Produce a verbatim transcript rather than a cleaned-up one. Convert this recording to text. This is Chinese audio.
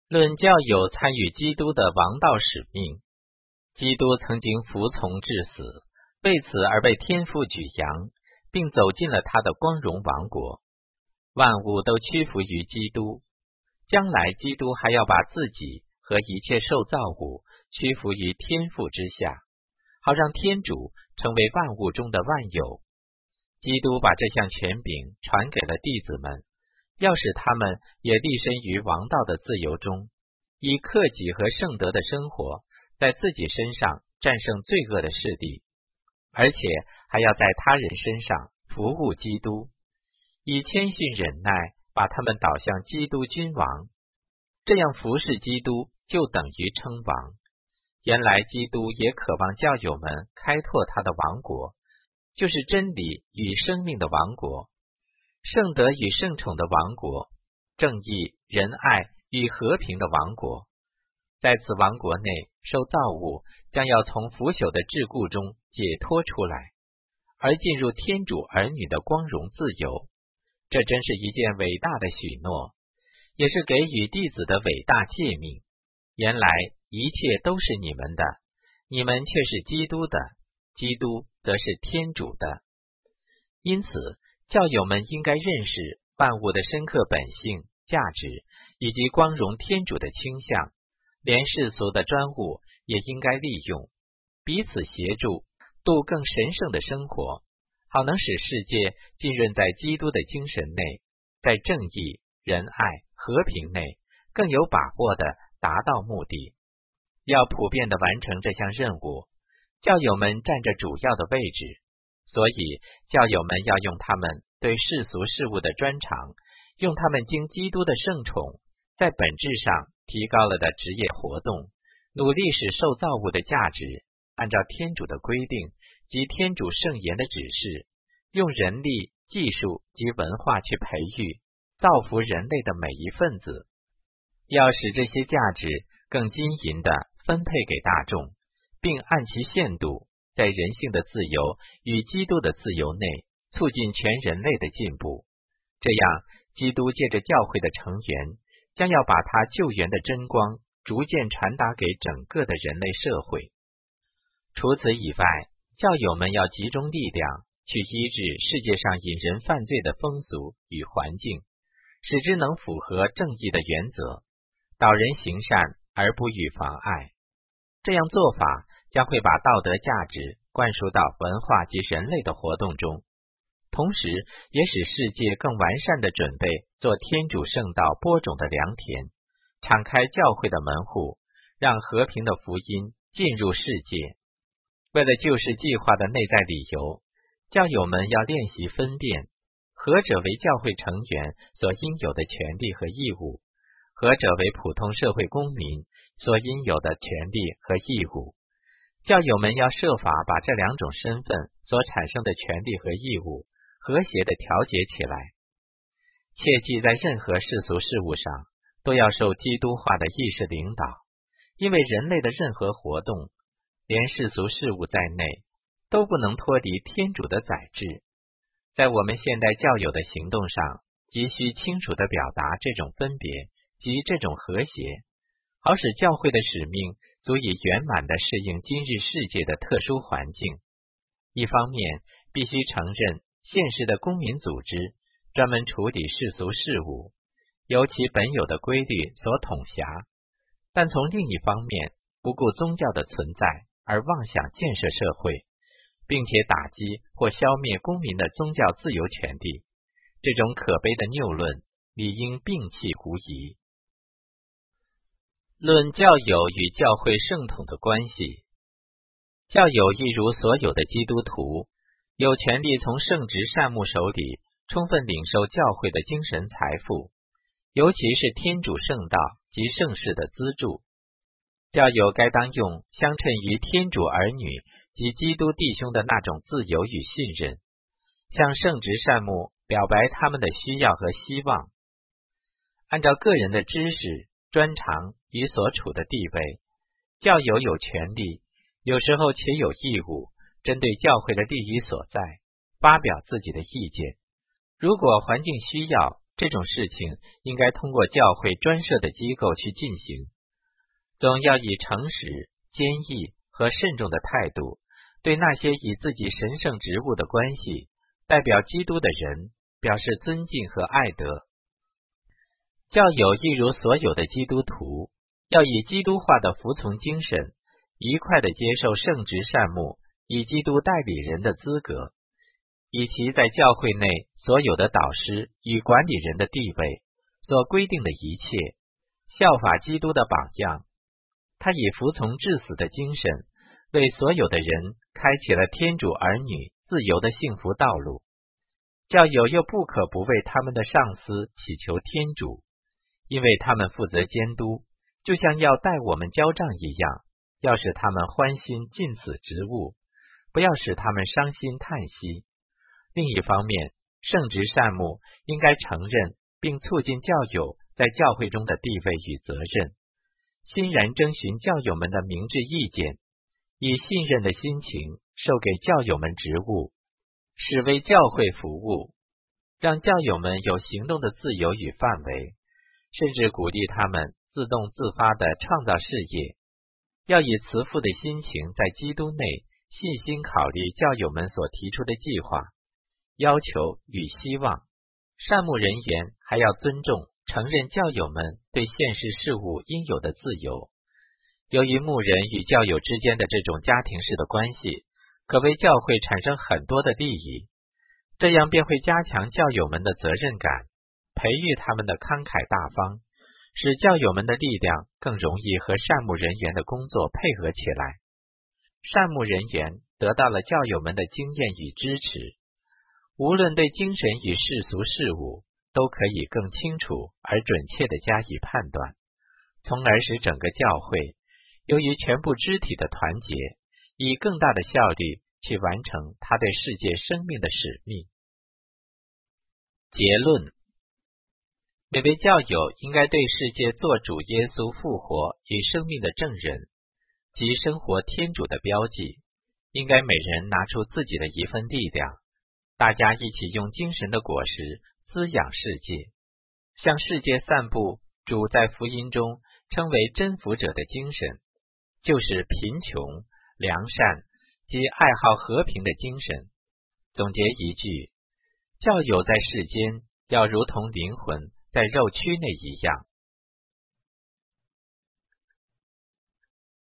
论教友参与基督的王道使命。基督曾经服从至死，为此而被天父举扬，并走进了他的光荣王国。万物都屈服于基督，将来基督还要把自己和一切受造物屈服于天父之下，好让天主成为万物中的万有。基督把这项权柄传给了弟子们，要使他们也立身于王道的自由中，以克己和圣德的生活，在自己身上战胜罪恶的势力，而且还要在他人身上服务基督，以谦逊忍耐把他们导向基督君王。这样服侍基督就等于称王。原来基督也渴望教友们开拓他的王国，就是真理与生命的王国，圣德与圣宠的王国，正义、仁爱与和平的王国。在此王国内，受造物将要从腐朽的桎梏中解脱出来，而进入天主儿女的光荣自由。这真是一件伟大的许诺，也是给予弟子的伟大诫命。原来一切都是你们的，你们却是基督的，基督则是天主的。因此，教友们应该认识万物的深刻本性、价值，以及光荣天主的倾向，连世俗的专务也应该利用，彼此协助，度更神圣的生活，好能使世界浸润在基督的精神内，在正义、仁爱、和平内更有把握地达到目的。要普遍地完成这项任务，教友们占着主要的位置，所以教友们要用他们对世俗事物的专长，用他们经基督的圣宠，在本质上提高了的职业活动，努力使受造物的价值按照天主的规定及天主圣言的指示，用人力、技术及文化去培育、造福人类的每一份子。要使这些价值更金银地分配给大众，并按其限度，在人性的自由与基督的自由内，促进全人类的进步。这样，基督借着教会的成员，将要把他救援的真光逐渐传达给整个的人类社会。除此以外，教友们要集中力量去医治世界上引人犯罪的风俗与环境，使之能符合正义的原则，导人行善而不予妨碍。这样做法将会把道德价值灌输到文化及人类的活动中，同时也使世界更完善地准备做天主圣道播种的良田，敞开教会的门户，让和平的福音进入世界。为了救世计划的内在理由，教友们要练习分辨何者为教会成员所应有的权利和义务，何者为普通社会公民所应有的权利和义务。教友们要设法把这两种身份所产生的权利和义务和谐地调节起来。切记在任何世俗事务上都要受基督化的意识领导，因为人类的任何活动，连世俗事务在内，都不能脱离天主的宰制。在我们现代教友的行动上，急需清楚地表达这种分别及这种和谐，好使教会的使命足以圆满地适应今日世界的特殊环境。一方面，必须承认现实的公民组织专门处理世俗事务，由其本有的规律所统辖，但从另一方面，不顾宗教的存在而妄想建设社会，并且打击或消灭公民的宗教自由权利。这种可悲的谬论理应摒弃无疑。论教友与教会圣统的关系。教友亦如所有的基督徒，有权利从圣职善牧手里充分领受教会的精神财富，尤其是天主圣道及圣事的资助。教友该当用相称于天主儿女及基督弟兄的那种自由与信任，向圣职善牧表白他们的需要和希望。按照个人的知识、专长与所处的地位，教友有权利，有时候且有义务，针对教会的利益所在，发表自己的意见。如果环境需要， 这种事情应该通过教会专设的机构去进行，总要以诚实、坚毅和慎重的态度，对那些以自己神圣职务的关系代表基督的人表示尊敬和爱德。教友亦如所有的基督徒，要以基督化的服从精神，愉快地接受圣职善牧以基督代理人的资格，以其在教会内所有的导师与管理人的地位所规定的一切，效法基督的榜样。他以服从至死的精神，为所有的人开启了天主儿女自由的幸福道路。教友又不可不为他们的上司祈求天主，因为他们负责监督，就像要代我们交账一样，要使他们欢心尽此职务，不要使他们伤心叹息。另一方面，圣职善牧应该承认并促进教友在教会中的地位与责任，欣然征询教友们的明智意见，以信任的心情授给教友们职务，使为教会服务，让教友们有行动的自由与范围，甚至鼓励他们自动自发地创造事业。要以慈父的心情在基督内细心考虑教友们所提出的计划、要求与希望。善牧人员还要尊重、承认教友们对现实事物应有的自由。由于牧人与教友之间的这种家庭式的关系，可为教会产生很多的利益，这样便会加强教友们的责任感，培育他们的慷慨大方，使教友们的力量更容易和善牧人员的工作配合起来。善牧人员得到了教友们的经验与支持，无论对精神与世俗事物，都可以更清楚而准确地加以判断，从而使整个教会由于全部肢体的团结，以更大的效率去完成他对世界生命的使命。结论：每位教友应该对世界做主耶稣复活与生命的证人，及生活天主的标记。应该每人拿出自己的一份力量，大家一起用精神的果实滋养世界，向世界散布主在福音中称为真福者的精神，就是贫穷、良善及爱好和平的精神。总结一句，教友在世间要如同灵魂在肉躯内一样，